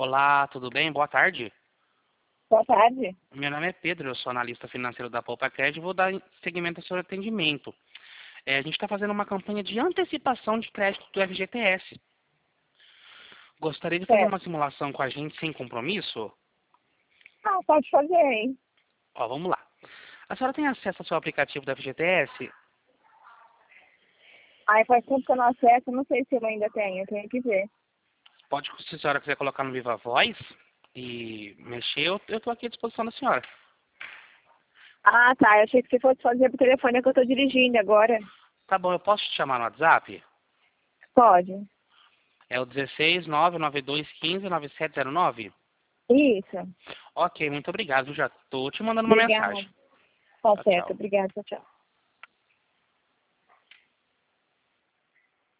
Olá, tudo bem? Boa tarde. Boa tarde. Meu nome é Pedro, eu sou analista financeiro da Poupa Crédito e vou dar seguimento ao seu atendimento. A gente está fazendo uma campanha de antecipação de crédito do FGTS. Gostaria de fazer Certo. uma simulação com a gente sem compromisso? Ah, pode fazer, hein? Ó, vamos lá. A senhora tem acesso ao seu aplicativo do FGTS? Aí faz tempo que eu não acesso, não sei se eu ainda tenho, eu tenho que ver. Pode, se a senhora quiser colocar no Viva Voz e mexer, eu estou aqui à disposição da senhora. Ah, tá, eu achei que você fosse fazer pro telefone, é que eu tô dirigindo agora. Tá bom, eu posso te chamar no WhatsApp? Pode. É o 16 992 15 9709? Isso. Ok, muito obrigado. Já estou te mandando uma Obrigada. mensagem. Tá Tchau, certo, tchau. obrigada, tchau.